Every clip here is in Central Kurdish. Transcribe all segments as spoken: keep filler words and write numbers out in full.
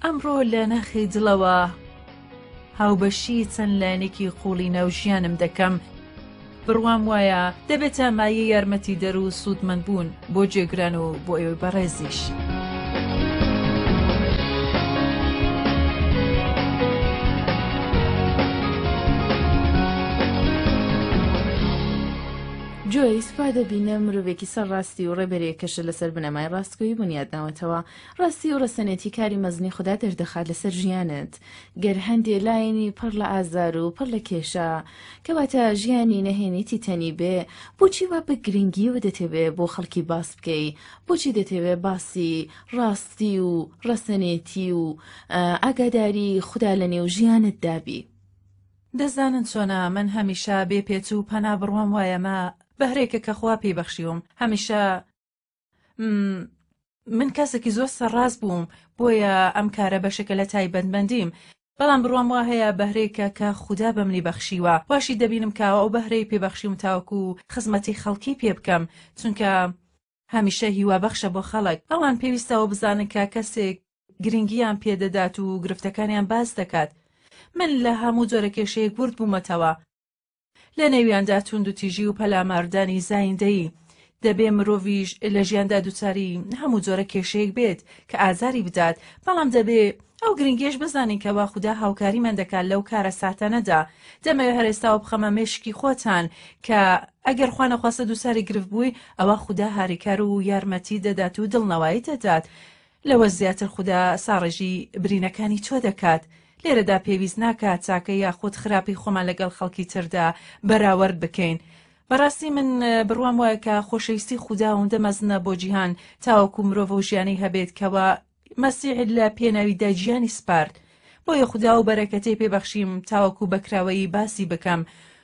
ئەمڕۆ لە نەخی دڵەوە هاوبەشی چەند لایەنێکی قوڵی ناو ژیانم دەکەم. بڕوام وایە دەبێتە مایە یارمەتی دەر و سوودمەند بوون بۆ جێگران و بۆ ئێوەی بەڕێزیش. جۆی سوپا دەبینە مرۆڤێکی سەرڕاستی و ڕێبەرێکەشە لەسەر بنەمای ڕاستگۆیی بنیادناوەتەوە. ڕاستی و ڕەسەنێتی کاری مەزنی خوددا دەردەخات لەسەر ژیانت. گەر هەندێ لاینی پڕ لە ئازار و پڕ لە کێشە کەواتە ژیانی نەهێنیتی تەنی بێ، بۆچی وا بە گرنگی و دەتەوێت بۆ خەڵکی باس بکەی؟ بۆچی دەتەوێت باسی ڕاستی و ڕەسەنێتی و ئاگاداری خوددا لە نێو ژیانت دابی؟ دەزانن چۆنە من هەمیشە بێ پێچ و پەنا بڕوام وایەمە بەهرێکە کە خوا پێی بەخشیوم. هەمیشە من کەسێکی زۆر سەرڕاست بووم، بۆیە ئەم کارە بەشەکە لە تایبەتمەندیم. بەڵام بڕوام وا هەیە بەهرێکە کە خوددا بە منی بەخشیوە، باشی دەبینم کاوە ئەو بەهرەی پێبەخشیوم تاوەکو خزمەتی خەڵکی پێ بکەم، چونکە هەمیشە هیوا بەخشە بۆ خەڵک. ئەوان پێویستەوە بزانن کە کەسێک گرنگیان پێدەدات و گرفتەکانیان باس دەکات. من لە هەموو جۆرە کێشەیەک ورد بوومەتەوە، لە نێویاندا توند و تیژی و پەلاماردانی زایندەی. دەبێ مرۆڤیش لە ژیاندا دووچاری هەموو جۆرە کێشەیەک بێت کە ئازاری بدات، بەڵام دەبێ ئەو گرنگیش بزانین کە وا خوددا هاوکاریمان دەکات لەو کارە ساتانەدا. دەمەوێت هەرێستاوە بخەمە مێشکی خۆتان کە ئەگەر خوا نەخواستە دووساری گرفت بووی، ئەوە خوددا هاریکار و یارمەتی دەدات و دڵنەوایی دەدات. لەوە زیاتر خوددا ساڕێژی برینەکانی تۆ دەکات. لێرەدا پێویست ناکات چاکە یاخود خراپی خۆمان لەگەڵ خەڵکی تردا بەراورد بکەین. بەڕاستی من بڕوام وایە کە خۆشەویستی خوددا ئەوەندە مەزنە بۆ جیهان تاوەکو مرۆڤ و ژیانەی هەبێت کەوە مەسیح لە پێناویدا گیانی سپارد. بۆیە خوددا و بەرەکەتەی پێبەخشیم تاوەکو بەکراوەیی باسی بکەم.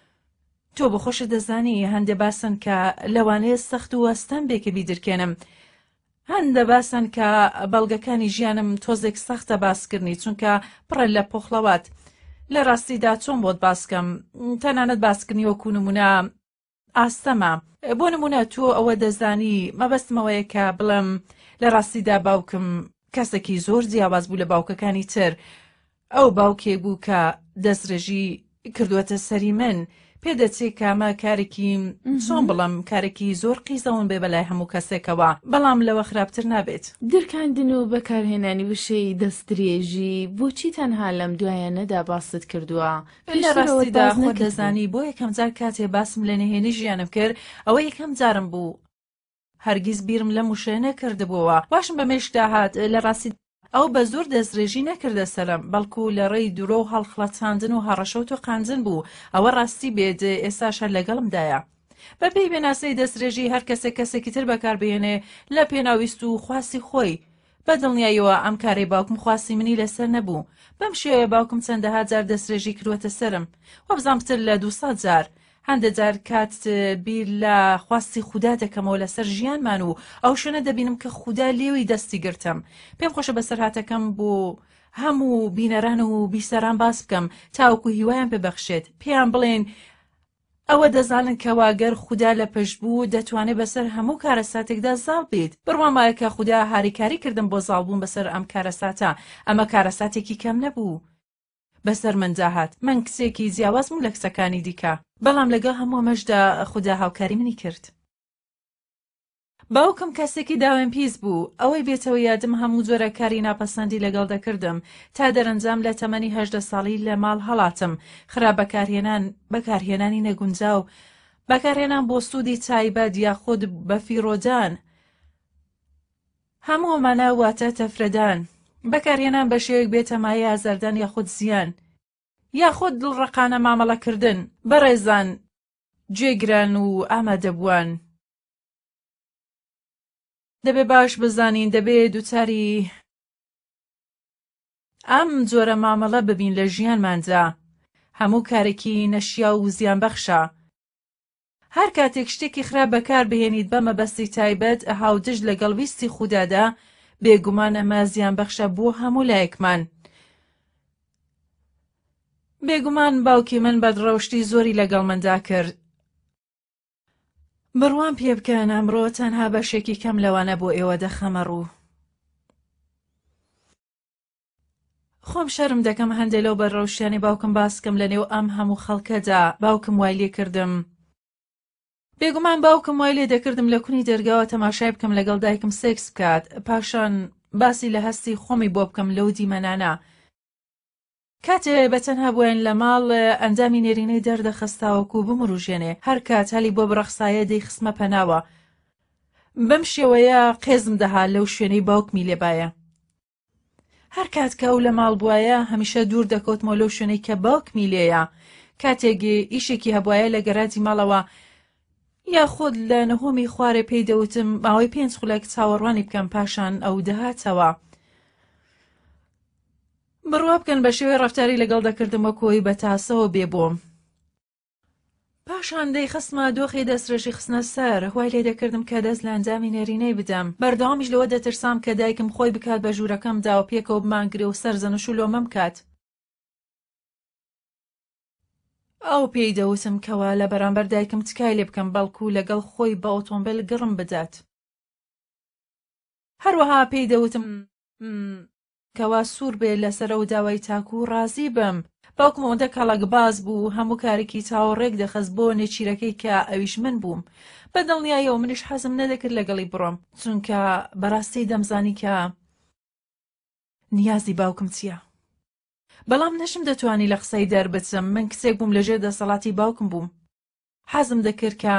تۆ بەخۆشە دەزانی هەندێ باسن کە لەوانەیە سەخت و ئەستان بێکە بیدرکێنم. هەندە باسن کە بەڵگەکانی ژیانم تۆزێک سەختە باسکردنی، چونکە پڕە لە پۆخڵەوات. لە ڕاستیدا چۆن بۆت باسکەم؟ تەنانەت باسکردنی وەکو نمونە ئاستەمە. بۆ نمونە تۆ ئەوە دەزانی مەبەستمەوەیە کە بڵم لە ڕاستیدا باوکم کەسێکی زۆر جیاواز بوو لە باوکەکانی تر. ئەو باوکێ بوو کە دەستڕێژی کردووەتە سەری من. پێدەچێت کامە کارێکی چۆن بڵم کارێکی زۆر قیزەون بێ بەلای هەموو کەسێکەوە، بەڵام لەوە خراپتر نابێت. دەرکاندن و بەکارهێنانی وشەی دەستدرێژی بۆچی تەنها لەم دوایانەدا باست کردووە؟ لە ڕاستیدا خۆ دەزانی بۆ یەکەم جار کاتێ باسم لە نهێنی ژیانم کرد، ئەوە یەکەم جارم بوو. هەرگیز بیرم لە موشە نەکردبووەوە. باشم بەمێشدا هات. لە ڕاستی ئەو بە زۆر دەستڕێژی نەکردە سەرم، بەڵکو لە ڕێی دوورۆ و هەڵخڵەتاندن و هەڕەشەوت و قاندن بوو. ئەوە ڕاستی بێت ئێستاش هەر لەگەڵمدایە. بەپێی بێناسەی دەستڕێژی هەر کەسێک کەسێکی تر بەکاربێنێ لە پێناویست و خواسی خۆی. بە دڵنیاییەوە ئەم کارەی باوکم خواسی منی لەسەر نەبوو. بەم شێوەیە باوکم چەندەها جار دەستڕێژی کردوەتە سرم، وەبزان پتر لە دووسەد جار. هەندە جار کات بیر لە خواستی خوددا دەکەمەوە لەسەر ژیانمان و ئەو شوێنە دەبینم کە خوددا لێوی دەستی گرتم. پێم خۆشە بەسەرهاتەکەم بۆ هەموو بینەران و بیسەران باس بکەم تاوەکو هیوایان ببەخشێت. پێیان بڵێن ئەوە دەزانن کەواگەر خوددا لە پشت بوو دەتوانێت بەسەر هەموو کارە ساتێکدا زاڵ بێت. بڕوام وایە کە خوددا هاریکاری کردم بۆ زاڵبوون بەسەر ئەم کارە ساتە. ئەمە کارە ساتێکی کەم نەبوو. بەسەر من جاهات. من کسێکی جیاوازم لە کسەکانی دیکە، بەڵام لەگەڵ هەموو ئەمەشدا خوددا هاوکاری منی کرد. باوکم کەسێکی داوێن پیس بوو. ئەوەی بێتەوە یادم هەموو جۆرە کاری ناپەسەندی لەگەڵ دەکردم تا دەرەنجام لە تەمەنی هەژدە ساڵی لە ماڵ هەڵاتم. خراپ بەکارهێنان بەکارهێنانی نەگونجا و بەکارهێنان بۆ سوودی تایبەت یاخود بەفیڕۆدان، هەموو ئەمانە واتە تەفرەدان. بەکارهێنان بە شێوەیەک بێتە مایە ئازاردان یاخود زیان یاخود دڵڕقانە مامەڵەکردن. بەڕێزان گوێگران و ئامادەبووان، دەبێ باش بزانین دەبێ دووچاری ئەم جۆرە مامەڵە ببین لە ژیانماندا. هەموو کارێکی نەشیا و زیان بەخشە. هەر کاتێک شتێکی خراپ بەکار بهێنیت بە مەبەستی تایبەت هاودژ لەگەڵ ویستی خوددادا، بێگومان ئەمە زیان بەخشە بۆ هەموو لایەکمان. بێگومان باوکی من بەدڕەوشتی زۆری لەگەڵ مندا کرد. بڕوان پێ بکەن ئەمڕۆ تەنها بەشێکی کەم لەوانە بۆ ئێوە دەخەمە ڕوو. خۆم شەرم دەکەم هەندێک لەو بەرڕەوشیانی باوکم باسکەم لە نێو ئەم هەموو خەڵکەدا باوکم وای لێ کردم. بێگومان باوکم وای لێ دەکردم لە کونی دەرگاوە تەماشای بکەم لەگەڵ دایکم سێکس بکات، پاشان باسی لە هەستی خۆمی بۆ بکەم لەو دیمەنانە. کاتێ بەتەنها بووین لە ماڵ ئەندامی نێرینەی دەردەخستاوەکو بمروژێنێ، هەر کات هەلی بۆ بڕەخسایە دەی خسمە پەناوە. بەم شێوەیە قێزم دەها لەو شوێنەی باوکمی لێبایە. هەر کات کە ئەو لە ماڵ بووایە هەمیشە دوور دەکەوتمەوە لەو شوێنەی کە باوکمی لێیە. کاتێکی ئیشێکی هەبوایە لە گەراجی ماڵەوە یاخود لە نەهۆمی خوارێ پێی دەوتم ماوەی پێنج خولەک چاوەڕوانی بکەم، پاشان ئەو دەهاتەوە. بڕوا بکەن بە شێوەی ڕەفتاری لەگەڵ دەکردم وەکۆی بە تاسەوە بێبۆم. پاشان دەی خستمە دۆخی دەستڕێژی خستنە سەر، هوای لێ دەکردم کە دەست لە ئەنجامی نێرینەی بدەم. بەردەوامیش لەوە دەترسام کە دایکم خۆی بکات بە ژوورەکەمدا و پێکەوە بمانگرێ و سەرزەنش و لۆمەم کات. ئەو پێی دەوتم کەوا لە بەرامبەر دایکم تکای لێ بکەم، بەڵکو لەگەڵ خۆی بە ئۆتۆمبیل گڕم بدات. هەروەها پێی دەوتم کەوا سوور بێ لەسەر ئەو داوای تاکو و ڕازی بم. باوکم ئەوەندە کەڵک باز بوو هەموو کارێکی چاوەڕێک دەخست بۆ نێچیرەکەی کە ئەویش من بووم. بە دڵنیاییەوە منیش حەزم نەدەکرد لەگەڵی بڕۆم، چونکە بەڕاستی دەمزانی کە نیازی باوکم چییە. بەڵام نەشم دەتوانی لە قسەی دەربچم، من کچێک بووم لەژێر دەسەڵاتی باوکم بووم. حەزم دەکرد کە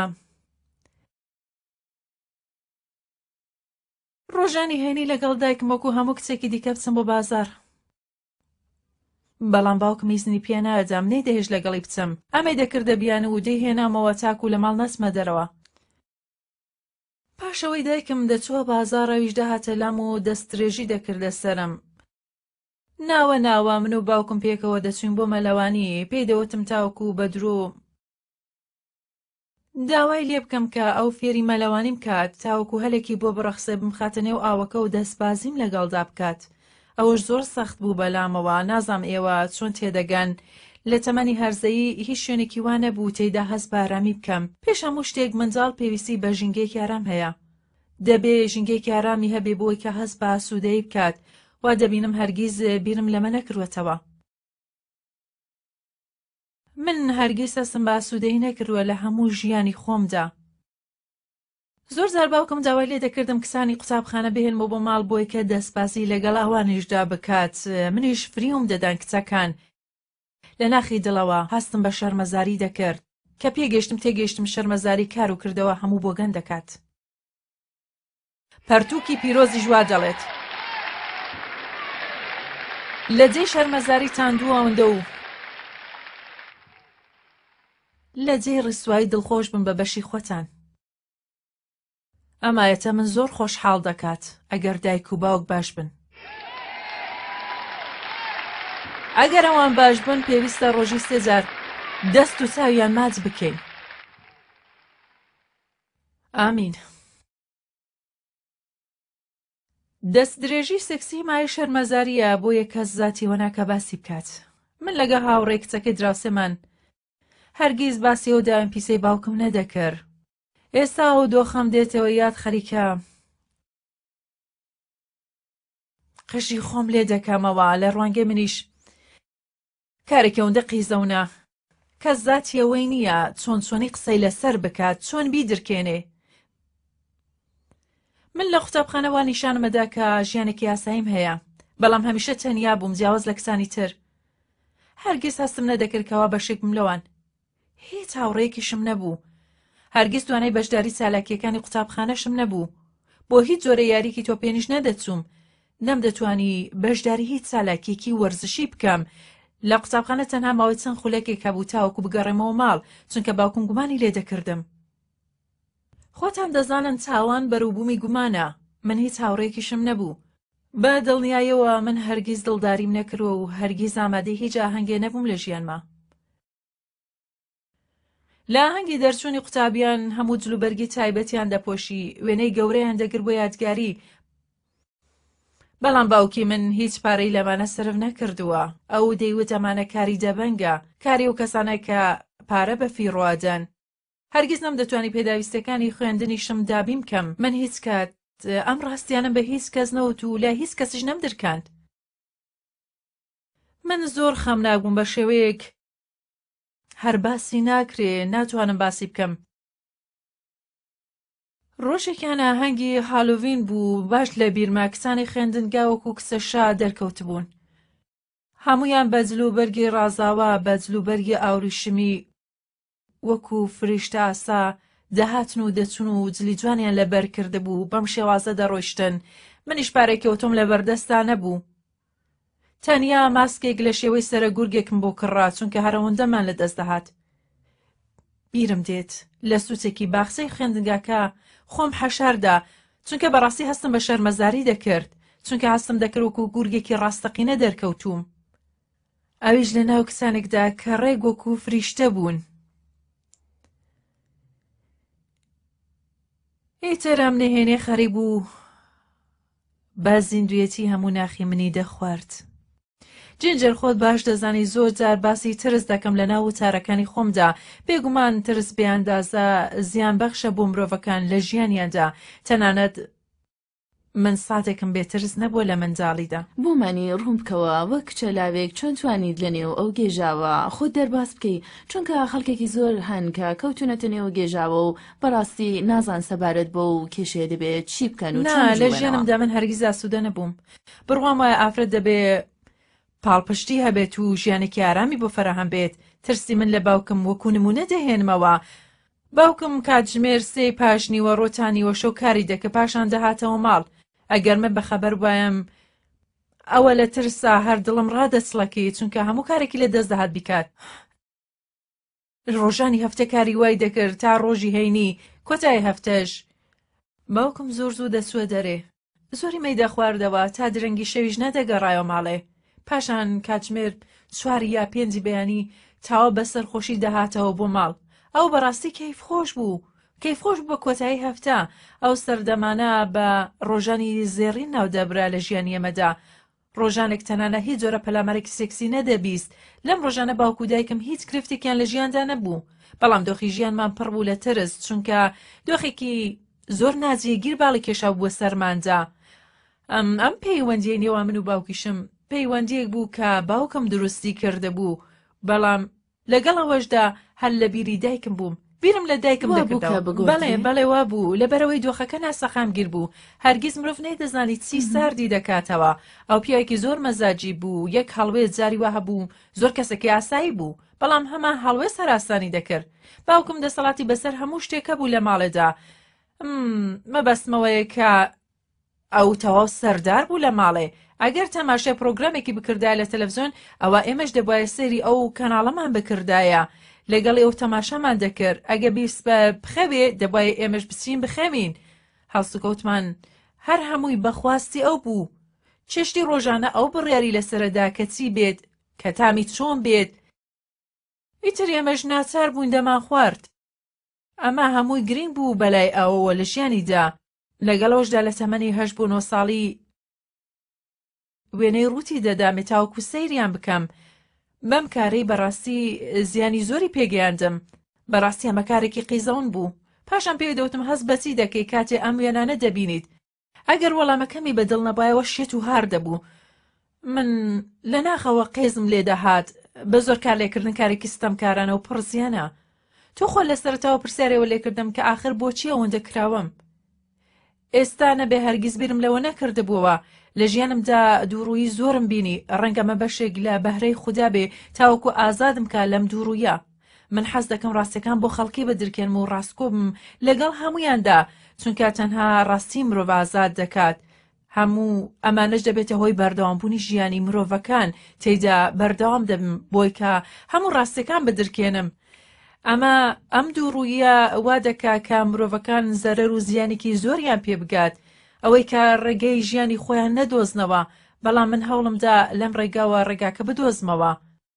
ڕۆژانی هێنی لەگەڵ دایکم وەکو هەموو کچێکی دیکە بچم بۆ بازار. بەڵام باوکم هیچنی پێ نادام، نەیدەهێش لەگەڵی بچم. ئەمەی دەکردە بیان و دەی هێنامەوە تاکو لە ماڵ نەچمە دەرەوە. پاشەوەی دایکم دەچووە بازاڕەویش دەهاتە لام و دەستدرێژی دەکردە سەرم. ناوە ناوە من و باوکم پێکەوە دەچوین بۆ مەلەوانی، پێی دەوتم تاوەکو بە درۆ داوای لێ بکەم کە ئەو فێری مەلەوانیم کات، تاوەکو هەلێکی بۆ بڕەخسێ بمخاتە نێو ئاوەکە و دەستبازیم لەگەڵدا بکات. ئەوەش زۆر سەخت بوو بەلامەوە، نازام ئێوە چۆن تێدەگەن. لە تەمەنی هەرزەیی هیچ شوێنێکی وانە بوو تێیدا هەست بە ئارامی بکەم. پێش هەموو شتێک منداڵ پێویستی بە ژینگەیەکی ئارام هەیە. دەبێ ژینگەیەکی ئارامی هەبێ بۆی کە هەست بە ئاسوودەیی بکات. وا دەبینم هەرگیز بیرم لەمە نەکردوێتەوە. من هەرگیز هەستم بە ئاسوودەیی نەکردووە لە هەموو ژیانی خۆمدا. زۆر جار باوکم داوای لێ دەکردم کسانی قوتابخانە بهێنمەوە بۆ ماڵ بۆی کە دەستبازی لەگەڵ ئەوانیشدا بکات. منیش فریوم دەدان کچەکان. لە ناخی دڵەوە هەستم بە شەرمەزاری دەکرد کە پێگەشتم تێگەشتم شەرمەزاری کار و کردەوە هەموو بۆ گەن دەکات. پەرتووکی پیرۆزی ژوا دەڵێت لە جێی شەرمەزاری تاندوو ئەوەندە و لە جێی ڕیسوایی دڵخۆش بن بە بەشی خۆتان. ئەمایەتە من زۆر خۆشحاڵ دەکات ئەگەر دایک و باوک باش بن. ئەگەر ئەوان باش بن پێویستە ڕۆژی سێ جار دەست و چاویان ماچ بکەین. ئامین. دەست درێژی سێکسی مای شەرمەزاریە بۆ یەک کەس زاتی وەناکە باسی بکات. من لەگە هاوڕێی کچەکەی دراوسێمان هەرگیز باسی ئەو داوین پیسەی باوکم نەدەکرد. ئێستا ئەو دۆخەم دێتەوە یاد خەریکە قژی خۆم لێ دەکەمەوە لە ڕوانگەی منیش کارێکی ئەوەندە قیزەونە کەس زاتی ئەوەی نییە چۆن چۆنی قسەی لەسەر بکات، چۆن بیدرکێنێ. من لە قوتابخانەوە نیشانمەدا کە ژیانێکی یاساییم هەیە، بەڵام هەمیشە تەنیا بووم جیاواز لە کسانی تر. هەرگیز هەستم نەدەکردکەوە بەشێکم لەوان. هیچ هاوڕێیەکیشم نەبوو. هەرگیز توانای بەشداری چالاکیەکانی قوتابخانەشم نەبوو. بۆ هیچ جۆرە یاریکی تۆ پێنیش نەدەچووم. نەمدەتوانی بەشداری هیچ چالاکیەکی وەرزشی بکەم. لە قوتابخانە تەنها ماوەی چەند خولەکێک هەبوو تاوەکو بگەڕێمەوە ماڵ، چونکە باوکم گومانی لێ دەکردم. خۆتان دەزانن چاوان بەرووبوومی گومانە. من هیچ هاوڕێیەکیشم نەبوو. بە دڵنیاییەوە من هەرگیز دڵداریم نەکردووە و هەرگیز ئامادەی هیچ ئاهەنگێ نەبووم لە ژیانما. لە ئاهەنگی دەرچوونی قوتابیان هەموو جلوبەرگی تایبەتیان دەپۆشی، وێنەی گەورەیان دەگر بۆ یادگاری. بەڵام باوکی من هیچ پارەی لەمانە سرف نەکردووە. ئەو دەیوت ئەمانە کاری دەبەنگە، کاری و کەسانە کە پارە بە فیڕوادەن. هەرگیز نەمدەتوانی پێداویستەکانی خوێندنیشم دابیم بکەم. من هیچ کات ئەم ڕاستیانم بە هیچ کەس نەوت و لە هیچ کەسیش نەمدرکاند. من زۆر خەم ناگوم بە شێوەیەک هەر باسی ناکرێ، ناتوانم باسی بکەم. ڕۆژێکیان ئاهەنگی هالۆڤین بوو، باش لە بیرما کسانی خوێندنگا وەکو کسە شا دەرکەوت بوون. هەمویان بە جلوبەرگی ڕازاوە، بە جلوبەرگی ئاوریشمی وەکو فریشتە ئاسا دەهاتن و دەچون و جلی جوانیان لەبەر کردبوو، بەم شێوازە دەڕۆیشتن. منیش پارێکەوتۆم لە بەردەستا نەبوو. تەنیا ماسکێک لە شێوەی سەرە گورگێکم بۆ کڕا، چونکە هەرەوەندەمان لە دەست دەهات. بیرم دێت لە سوچێکی باخچەی خوێندنگاکە خۆم حەشاردا، چونکە بەڕاستی هەستم بە شەرمەزاری دەکرد، چونکە هەستم دەکرد وەکو گورگێکی ڕاستەقینە دەرکەوتوم. ئەویش لە ناو کسانێکدا کە ڕێک وەکو فریشتە بوون. ئیتر ئەم نەهێنێ خەریب و با زیندویەتی هەموو ناخی منی دەخوارد. جینجر خۆت باش دەزانی زۆر جار باسی ترس دەکەم لە ناو وتارەکانی خۆمدا، بێگومان ترس بێئەندازە زیان بەخشە بۆ مرۆڤەکان لە ژیانیاندا، تەنانەت من ساتێکم بێترس نەبووە لە منداڵیدا. بۆمانی ڕوون بکەوە وەک کچە لاوێک چۆن توانیت لە نێو ئەو گێژاوە خۆت دەرباس بکەی، چونکە خەڵکێکی زۆر هەن کە کەوتونەتە نێو گێژاوە و بەڕاستی نازان سەبارەت بۆ و کێشەیە دەبێت چی بکەن و نا لە ژیانمدا من هەرگیز ئاسوودە نەبووم. بڕوام وایە ئافرەت دەبێ پاڵپشتی هەبێت و ژیانێکی ئارامی بۆ فەرەهەم بێت. ترسی من لە باوکم وەکو نمونە دەهێنمەوە. باوکم کاتژمێر سێی پاشنیوە ڕۆتانیوە شەو کاری دەکە، پاشان دەهاتەوە ماڵ. ئەگەر من بەخەبەر وایم ئەوە لە ترسا هەر دڵم ڕادەچڵەکەی، چونکە هەموو کارێکی لە دەست دەهات بیکات. ڕۆژانی هەفتە کاری وای دەکرد تا ڕۆژی هەینی کۆتای هەفتەش. باوکم زۆر زوو دەچووە دەرێ، زۆری مەیدە خواردەوە تا درەنگی شەویش نەدەگەڕایەوە ماڵێ. پاشان کاتژمێر چواری یا پێنجی بەیانی تاوە بەسەر خۆشی دەهاتەوە بۆ ماڵ. ئەو بەڕاستی کەیف خۆش بوو، کەیف خۆش بوو بە کۆتایی هەفتە. ئەو سەردەمانە بە ڕۆژانی زێڕین ناودەبرا لە ژیانی ئێمەدا. ڕۆژانێک تەنانە هیچ جۆرە پەلامارێکی سێکسی نەدەبیست. لەم ڕۆژانە باوکو دایکم هیچ گرفتێکیان لە ژیاندا نەبوو، بەڵام دۆخی ژیانمان پڕ بوو لە ترس، چونکە دۆخێکی زۆر ناجێگیر باڵی کێشا بووە سەرماندا. ئەم ئەم پەیوەندیە نێوان من و باوکیشم پەیوەندیەک بوو کە باوکم دروستی کرده بوو، بەڵام لەگەڵ ئەوەشدا هەر لە بیری دایکم بووم. بیرم لە دایکم دەکردەوە. بەڵێ بەڵێ وا بوو، لەبەرەوەی دۆخەکە ناسەخامگیر بوو، هەرگیز مرۆڤ نەیدەزانی چی ساردی دەکاتەوە. ئەو پیاوێکی زۆر مەزاجی بوو، یەک هەڵوێ جاری وا هەبوو، زۆر کەسێکی ئاسایی بوو، بەڵام هەمان هەڵوێ سەراسانی دەکرد. باوکم دەسەڵاتی بەسەر هەموو شتێکە بوو لە ماڵێدا. مەبەستمەوەیە کە ئەو تەواو سەردار بوو لە ماڵێ. ئەگەر تەماشای پرۆگرامێکی بکردایە لە تەلەڤیزۆن، ئەوە ئێمەش دەبایە سەیری ئەو کەناڵەمان بکردایە، لەگەڵ ئەو تەماشامان دەکرد. ئەگە بیست بە بخەوێ دەبایە ئێمەش بچین بخەوین. هەڵسوکەوتمان هەر هەمووی بەخواستی ئەو بوو. چێشتی ڕۆژانە ئەو بڕیاری لەسەرەدا کە چی بێت، کە تامی چۆن بێت. ئیتر ئێمەش ناچار بووین دەمان خوارد. ئەمە هەمووی گرنگ بوو بەلای ئەوەوە لە ژیانیدا. لەگەڵەوەشدا لە تەمەنی هەشت بۆ نۆ ساڵی وێنەی ڕووتی دەدامێت تاوەکو سەیریان بکەم. بەم کارەی بەڕاستی زیانی زۆری پێگەیاندم. بەڕاستی ئەمە کارێکی قیزەون بوو. پاشان پێی دەوتم هەست بەچی دەکەی کاتێ ئەم وێنانە دەبینیت. ئەگەر وەڵامەکەمی بەدڵ نەبایەوە شێت و هار دەبوو. من لە ناخەوە قێزم لێدەهات. بە زۆر کار لێکردن کارێکی ستەمکارانە و پڕزیانە. تۆ خۆ لە سەرەتاوە پرسیارێەوە لێکردم کە ئاخر بۆچی ئەوەندە کراوەم. ئێستا نەبێ هەرگیز بیرم لەوە نەکردبووەوە. لە ژیانمدا دووڕووی زۆرم بینی، ڕەنگەمە بەشێک لە بەهرەی خوددا بێ تاوەکو ئازادم کا لەم دووڕوویە. من حەز دەکەم ڕاستیەکان بۆ خەڵکی بەدرکێنم و ڕاستکۆ بم لەگەڵ هەمویاندا، چونکە تەنها ڕاستی مرۆڤ ئازاد دەکات. هەموو ئەمانەش دەبێتە هۆی بەردەوامبوونی ژیانی مرۆڤەکان، تێیدا بەردەوام دەبم بۆی کە هەموو ڕاستیەکان بەدرکێنم. ئەمە ئەم دووڕوویە وا دەکا کە مرۆڤەکان زەرەر و زیانێکی زۆریان پێ بگات، ئەوەی کە ڕێگەی ژیانی خۆیان نەدۆزنەوە، بەڵام من هەوڵمدا لەم ڕێگاوە ڕێگاکە بدۆزمەوە.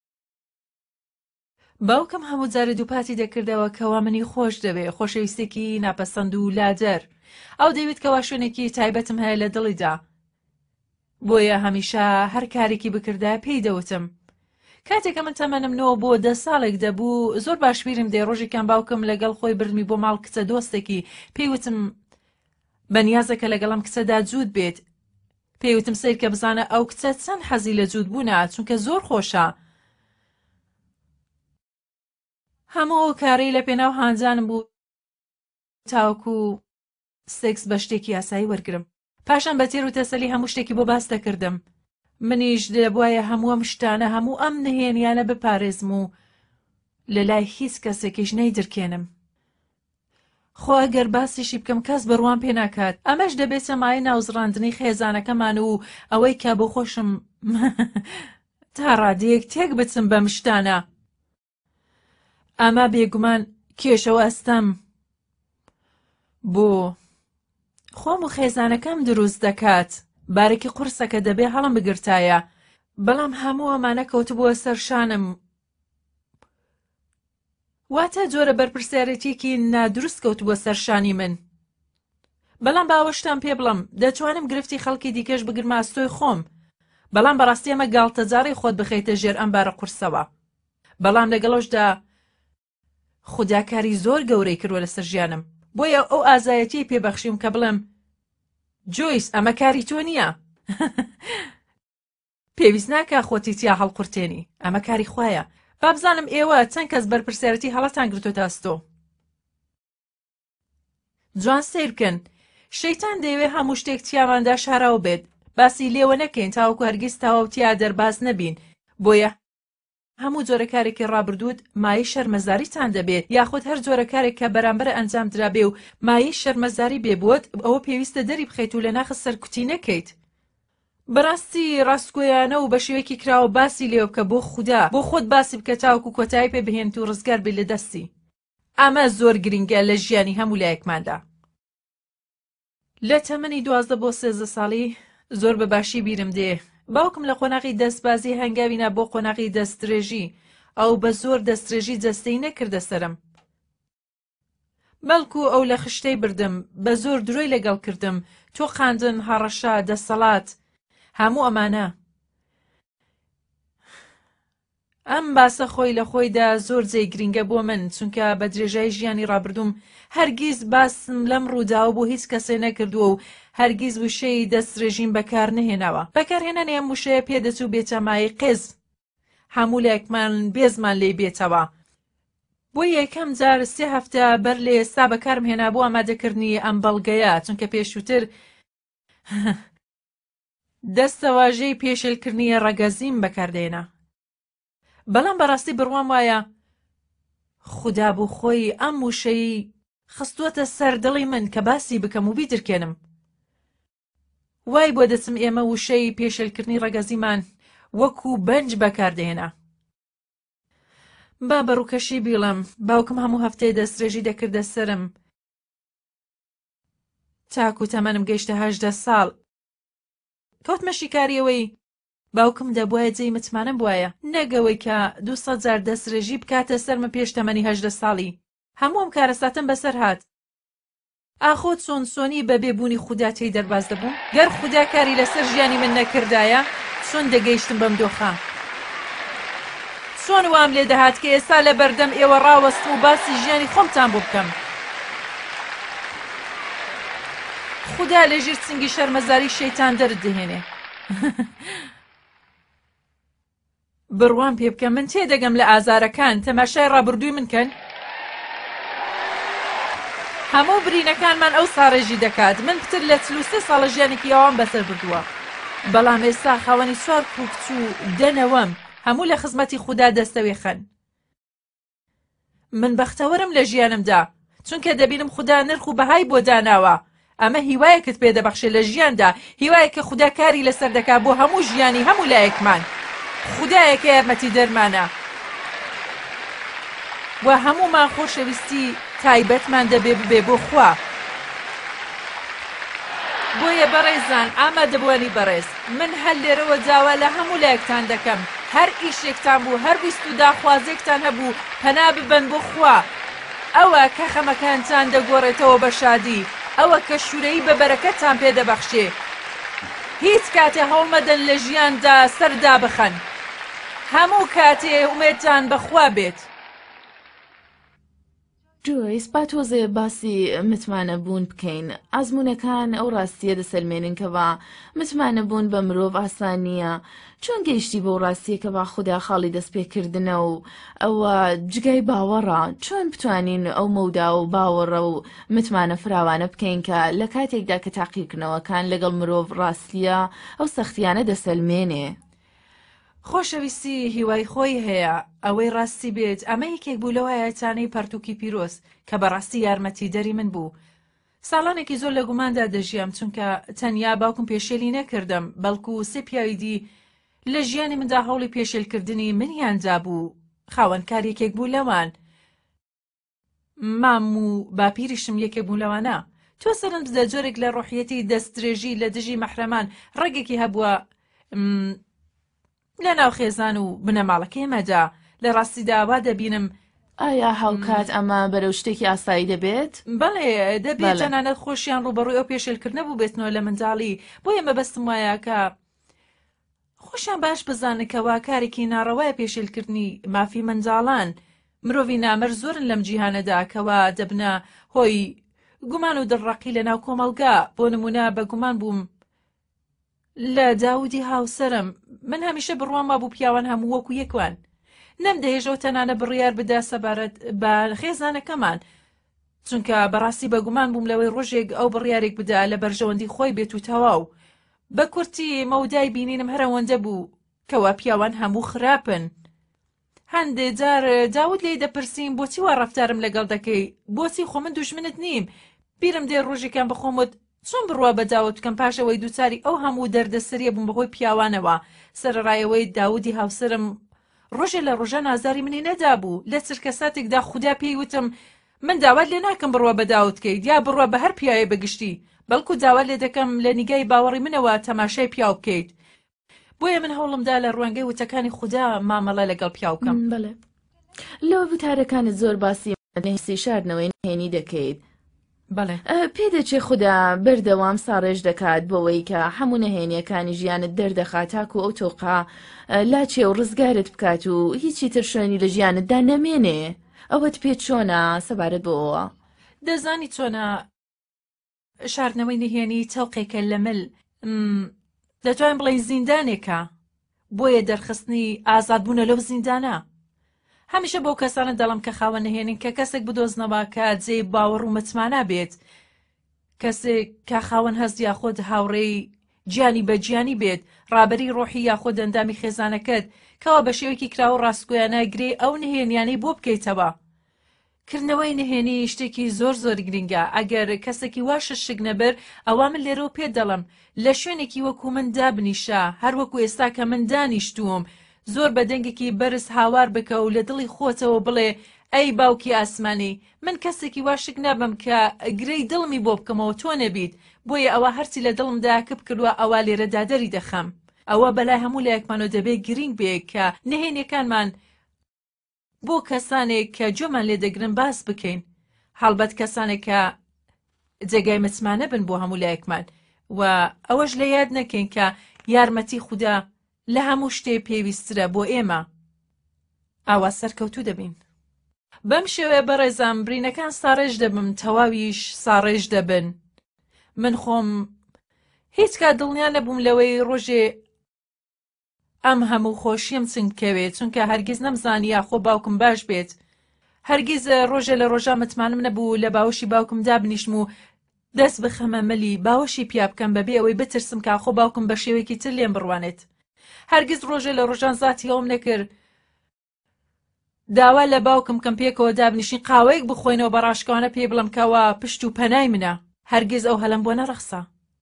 باوکم هەموو جارە دووپاتی دەکردەوە کەوا منی خۆش دەوێ، خۆشەویستێکی ناپەسەند و لادەر. ئەو دەوێت کەوا شوێنێکی تایبەتم هەیە لە دڵیدا، بۆیە هەمیشە هەر کارێکی بکردای پێی دەوتم. کاتێکە من تەمەنم نەوە بۆ دە ساڵێک دەبوو، زۆر باشبیرم دێ ڕۆژێکیان باوکم لەگەڵ خۆی بردمی بۆ ماڵ کچە دۆستێکی، پێی وتم بەنیازەکە لەگەڵم کچەدا جوود بێت. پێیوتم سیر کە بزانە ئەو کچە چەند حەزی لە جوود بوونە چونکە زۆر خۆشە. هەموو کارەی لە پێناو هانجانم بوو تاوەکو سێکس بە شتێکی یاسایی وەرگرم. پاشان بە تێر و تەسەلی هەموو شتێکی بۆ باس دەکردم. منیش دەبوایە هەموو ئەم شتانە هەموو ئەم نهێنیانە بپارێزم و لە لای هیچ کەسێکیش نەیدرکێنم. خۆ ئەگەر باسیشی بکەم کەس بڕوان پێ ناکات. ئەمەش دەبێتە مای ناوزڕاندنی خێزانەکەمان و ئەوەی کە بۆ خۆشم تا ڕادەیەک تێک بچم بەم شتانە. ئەمە بێگومان کێشەوە ئەستەم بۆ خۆم و خێزانەکەم دروست دەکات. بارێکی قورسەکە دەبێ هەڵم بگرتایە، بەڵام هەموو ئەمانە کەوتبووە سەر شانم. واتە جۆرە بەرپرسیارەتێکی نادروست کەوتبووە سەر شانی من. بەڵام باوەشتان پێ بڵم دەتوانم گرفتی خەڵکی دیکەش بگرمە ئاستۆی خۆم، بەڵام بەڕاستی ئەمە گاڵتەجارەی خۆت بخەیتە ژێر ئەم بارە قورسەوە. بەڵام لەگەڵەوەشدا خوداکاری زۆر گەورەی کردووە لەسەر ژیانم، بۆیە ئەو ئازایەتی پێبەخشیم کە بڵم جۆیس ئەمە کاری تۆ نییە. پێویست ناکە خۆتی تیا هەڵقورتێنی، ئەمە کاری خوایە. با بزانم ئێوە چەند کەس بەرپرسیارەتی هەڵەتان گرتوتە ئەستۆ. جوان سیر بکەن، شەیتان دەیەوێ هەموو شتێک تیاماندا شاراوە بێت. باسی لێوە نەکەین تاوەکو هەرگیز تاوەتیا دەرباز نەبین، بۆیە هەموو جۆرە کارێکی ڕابردوود مای شەرمەزاریتان دەبێت، یاخود هەر جۆرە کارێک کە بەرامبەر ئەنجام درابێ و مای شەرمەزاری بێبووت ئەوە پێویستە دەری بخەیت و لە ناخە سەرکوتی نەکەیت. بەڕاستی ڕاستگۆیانە و بە شێوەیەکی کراوە باسی لێوە بکە بۆ خوددا، بۆ خۆت باسی بکە تاوەکو کۆتایی پێ بهێنیت و ڕزگار بێت لە دەستی. ئەمە زۆر گرنگە لە ژیانی هەموو لایەکماندا. لە تەمەنی دوازدە بۆ سێزدە ساڵی زۆر بەباشی بیرم دێ باوکم لە قۆناغی دەستبازی هەنگاوینا بۆ قۆناغی دەستدرێژی، ئەو بە زۆر دەستدرێژی جەستەی نەکردە سەرم، بەڵکو ئەو لە خشتەی بردم، بە زۆر درۆی لەگەڵ کردم، تۆ خاندن، هەڕەشا، دەسەڵات، هەموو ئەمانە. ئەم باسە خۆی لە خۆیدا زۆر جێی گرنگە بۆ من، چونکە بە درێژایی ژیانی ڕابردوم هەرگیز باسم لەم ڕووداوە بۆ هیچ کەسێ نەکردووە و هەرگیز وشەی دەستدرێژیم بەکار نەهێناوە. بەکارهێنانێ ئەم وشەیە پێدەچوو بێتە مای قێز، هەموو لایەکمان بێزمان لێ بێتەوە. بۆ یەکەم جار سێ هەفتە بەر لە ئێستا بەکارم هێنا بۆ ئامادەکردنی ئەم بەڵگەیە، چونکە پێشووتر دەستەواژەی پێشێلکردنی ڕەگەزیم بەکاردێنا. بەڵام بەڕاستی بڕوام وایە خوددا بۆ خۆی ئەم وشەی خستووەتە سەر دڵی من کە باسی بکەم و بیدرکێنم. وای بۆ دەچم ئێمە وشەی پێشێلکردنی ڕەگەزیمان وەکو بەنج بەکاردێنا. با بەڕووکەشی بیڵم باوکم هەموو هەفتەی دەستدرێژی دەکردە سرم تاکو تەمەنم گەیشتە هەژدە ساڵ. کەوتمە شیکاریەوەی باوکم دەبوایە جێی متمانم بواە، نەگەوەی کە دووسەد جار دەستدرێژی بکاتە سەرمە پێش تەمەنی هەژدە ساڵی. هەموو ئەم کارەساتم بەسەر هات. ئاخۆ چۆن سۆنی بە بێبوونی خوددا تێی دەرباز دەبووم؟ گەر خوددا کاری لەسەر ژیانی من نەکردایە چۆن دەگەیشتم بەم دۆخە؟ چۆن وام لێ دەهات کە ئێستا لە بەردەم ئێوە ڕاوەستم و باسی ژیانی خۆمتان بۆ بکەم؟ خوددا لە ژێر چنگی شەرمەزاری شەیتان دەرت دەهێنێ. بڕوان پێ بکەم من تێدەگەم لە ئازارەکان، تەماشای ڕابردووی من کەن. هەموو برینەکانمان ئەو ساڕێژی دەکات. من پتر لە چل و سێ ساڵە ژیانێکی ئەوام بەسەر بردووە، بەڵام ئێستا خاوەنی چوار کوکچ و دەنەوەم، هەموو لە خزمەتی خوددا دەستەوێخەن. من بەختەوەرم لە ژیانمدا، چونکە دەبینم خوددا نرخ و بەهای بۆ داناوە. ئەمە هیوایەکت پێ دەبەخشێ لە ژیاندا، هیوایە کە خوددا کاری لەسەر دەکات بۆ هەموو ژیانی هەموو لایەکمان. خوددایەکە یارمەتی دەرمانە و هەموومان خۆشەویستی تایبەتمان دەبێ ببێ بۆ خوا. بۆیە بەڕێزان ئامادەبوونی بەڕێز، من هەر لێرەوە جاوا لە هەموو لایەکتان دەکەم، هەر ئیشێکتان بوو، هەر ویست و داخوازێکتان هەبوو، پەنا ببەن بۆ خوا. ئەوە کە خەمەکانتان دەگۆڕێتەوە بە شادی، ئەوە کە شوورەی بە بەرەکەتتان پێ دەبەخشێ. هیچ کاتێ هەوڵمەدەن لە ژیاندا سەردا بخەن، هەموو کاتێ ئومێدتان بەخوا بێت. جۆیس با تۆزێ باسی متمانە بوون بکەین. ئازمونونەکان ئەو ڕاستیە دەسەلمێنن کە با متمانە بوون بە مرۆڤ ئاسانیە. چۆن گەیشتی بۆ ڕاستیە کە با خوددا خاڵی دەستپێکردنە و ئەوە جگای باوەڕە. چۆن بتوانین ئەو مەودا و باوەڕە و متمانە فراوانە بکەین کە لە کاتێکدا کە تاقیکردنەوەکان لەگەڵ مرۆڤ ڕاستیە ئەو سەختیانە دەسەلمێنێ. خۆشەویستی هیوای خۆی هەیە ئەوەی ڕاستی بێت. ئەمە یەکێک بوو لەوایەتانەی پەرتووکی پیرۆز کە بەڕاستی یارمەتی دەری من بوو. ساڵانێکی زۆر لە گوماندا دەژیام چونکە تەنیا باوکم پێشێلی نەکردم، بەڵکو سێ پیاویدی لە ژیانی مندا هەوڵی پێشێلکردنی منیاندا بوو. خاوەنکارێکێک بوو لەوان، مام و باپیریشم یەکێک بوو لەوانە. تۆ سەرنج بدە جۆرێک لە ڕۆحیەتی دەستدرێژی لە دژی مەحرەمان ڕێگێکی هەبووە لە ناو خێزان و بنەماڵەکەی ئێمەدا. لە ڕاستیدا وا دەبینم. ئایا هاوکات ئەمە بەرەو شتێکی ئاسایی دەبێت؟ بەڵێ دەبێت تەنانەت خۆشیان ڕوبەڕووی ئەو پێشێلکردنە بوو بێتنەوە لە منداڵی. بۆ ئێمە بەستم وایە کە خۆشیان باش بزانکەوە کارێکی ناڕەوایە پێشێلکردنی مافی منداڵان. مرۆڤی نامەر زۆرن لەم جیهانەدا کەوا دەبنە هۆی گومان و دڕڕەقی لە ناو کۆمەڵگا. بۆ نمونە بە گومان بووم لە داودی هاوسەرم. من هەمیشە بڕوام وابوو پیاوان هەموو وەکو یەکوان. نەمدەهێژەوە تەنانە بڕیار بدا سەبارەت بە خێزانەکەمان، چونکە بەڕاستی بە گومان بووم لەوەی ڕۆژێک ئەو بڕیارێک بدا لە بەرژەوەندی خۆی بێت و تەواو. بە کورتی مەودای بینینم هەرەوەندە بوو کەوا پیاوان هەموو خراپن. هەندێ جار داود لێی دەپرسیم بۆچی وا ڕەفتارم لەگەڵ دەکەی، بۆچی خۆ من دوژمنت نیم. بیرم دێ ڕۆژێکیان بخۆمت چۆن بڕوا بە داود بکەم پاشەوەی دووچاری ئەو هەموو دەردەسەریە بووم بەهۆی پیاوانەوە. سەرڕایەوەی داودی هاوسرم ڕۆژێ لە ڕۆژان ئازاری منی نەدا بوو. لە چرکە ساتێکدا خوددا پێی وتم من داوات لێ ناکەم بڕوا بە داود بکەیت یا بڕوا بە هەر پیاوێ بەگشتی، بەڵکو داوات لێ دەکەم لە نیگای باوەڕی منەوە تەماشای پیاو بکەیت. بۆیە من هەوڵمدا لە ڕوانگەی وتەکانی خوددا مامەڵە لەگەڵ پیاو بکەم. بەڵێ لەوە وتارەکانت زۆر باسی نهێسی شاردنەوەی نهێنی دەکەیت. بەڵێ پێدەچێ خوددا بەردەوام ساڕێژ دەکات بەوەی کە هەموو نەهێنیەکانی ژیانت دەردەخات تاکو ئەو تۆقا لاچێ و ڕزگارت بکات و هیچی تر شوێنی لە ژیانتدا نەمێنێ. ئەوەت پێت چۆنە سەبارەت بۆەوە؟ دەزانی چۆنە شاردنەوەی نهێنی تەوقێکە لە مل دەتوانین بڵێین زیندانێکە بۆیە دەرخستنی ئازادبوونە لەو زیندانە. هەمیشە بۆ کەسانە دەڵم کە خاوە نهێنین کە کەسێک بدۆزنەوە کە جێی باوەڕ و متمانە بێت، کەسێک کە خاوەن هەست یاخۆت هاوڕێی گیانی بە گیانی بێت، ڕابەری ڕۆحی یاخۆت دەندامی خێزانەکەت کەوا بە شێوەیەکی کراوە ڕاستگۆیانە گرێ ئەو نهێنیانەی بۆ بکەیتەوە. کردنەوەی نهێنی شتێکی زۆر زۆر گرنگە. ئەگەر کەسێکی واشە شک نەبەر ئەوە من لێرەوە پێ دەڵم لە شوێنێکی وەکو من دابنیشە، هەر وەکو ئێستا کە من دانیشتووم، زۆر بە دەنگێکی بەرز هاوار بکە و لە دڵی خۆتەوە بڵێ ئەی باوکی ئاسمانی من کەسێکی واشک نابم کە گرەی دڵمی بۆ بکەمەوە تۆ نەبیت، بۆیە ئەوە هەرچی لە دڵمدا کە بکردووە ئەوە لێرە دادەری دەخەم. ئەوە بەلای هەموو لایەکمانەوە دەبێت گرنگ بێ کە نهێنیەکانمان بۆ کەسانێک کە جۆمان لێ دەگرن باس بکەین، هەڵبەت کەسانێک کە جێگای متمانە بن بۆ هەموو لایەکمان، و ئەوەش لە یاد نەکەین کە یارمەتی خوددا لە هەموو شتێ پێویسترە بۆ ئێمە. ئاوا سەرکەوتوو دەبین. بەم شێوەیە بەڕێزام برینەکان ساڕێژ دەبم، تەواویش ساڕێژ دەبن. من خۆم هیچ کات دڵنیا نەبووم لەوەی ڕۆژێ ئەم هەموو خۆشیم چنگ بکەوێت، چونکە هەرگیز نەمزانی یاخۆ باوکم باش بێت. هەرگیز ڕۆژێ لە ڕۆژا متمانم نەبوو لە باوەشی باوکم دابنیشم و دەست بخەمە مەلی باوەشی پیا بکەم بەبێ ئەوەی بترسم کاخۆ باوکم بە شێوەیەکی تر لێم بڕوانێت. هەرگیز ڕۆژێ لە ڕۆژان زاتی ئەوم نەکرد داوا لە باوکم کەم پێکەوە دابنیشین قاوەیەک بخۆینەوە بە ڕاشکەوانە پێ بڵم کەوە پشت و پەنای منە. هەرگیز ئەو هەلم بۆ نەڕەخسا.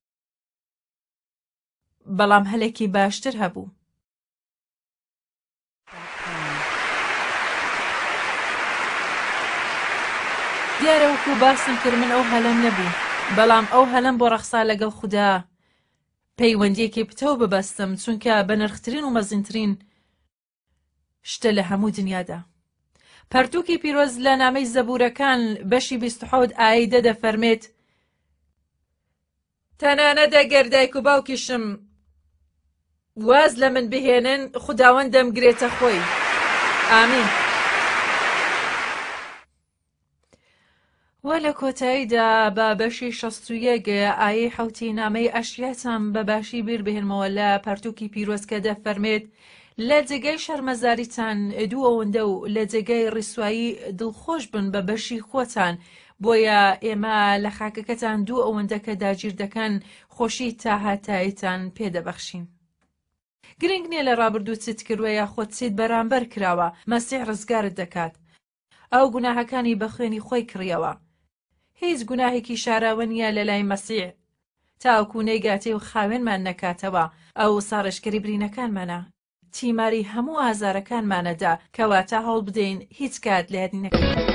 بەڵام هەلێکی باشتر هەبوو. دیارە وەکو باسم کرد من ئەو هەلم نەبوو، بەڵام ئەو هەلم بۆ ڕەخسا لەگەڵ خوددا پەیوەندیەکی پتەو ببەستم، چونکە بە نرخترین و مەزنترین شتە لە هەموو دنیادا. پەرتووکی پیرۆز لە نامەی زەبوورەکان بەشی بیست و حەوت ئایدە دەفەرمێت تەنانەت ئەگەر دایک و باوکیشم واز لە من بهێنن خوداوەندەم گرێتە خۆی. ئامین. وە لە کۆتاییدا بە بەشی شەست و یەک ئایەی حەوتی نامەی ئەشریەتان بەباشی بیر بهێنمەوە لە پەرتووکی پیرۆز کە دەفەرمێت لە جێگەی شەرمەزاریتان دوو ئەوەندە و لە جێگەی ڕیسوایی دڵخۆش بن بە بەشی خۆتان، بۆیە ئێمە لە خاکەکەتان دوو ئەوەندە کە داگیر دەکەن خۆشی تا هاتاییتان پێدەبەخشین. گرنگ نییە لە ڕابردوو چیت کردووە یا خۆت چیت بەرامبەر کراوە، مەسیح ڕزگارت دەکات. ئەو گوناهەکانی بە خوێنی خۆی کڕیەوە. هیچ گوناهێکی شاراوە نیە لە لای مەسیح تاوەکو نەیگاتێ و خاوێنمان نەکاتەوە. ئەو ساڕێژکەری برینەکانمانە، تیماری هەموو ئازارەکانمانەدا کەواتە هەوڵ بدەین هیچ کات لێدی نەکەین.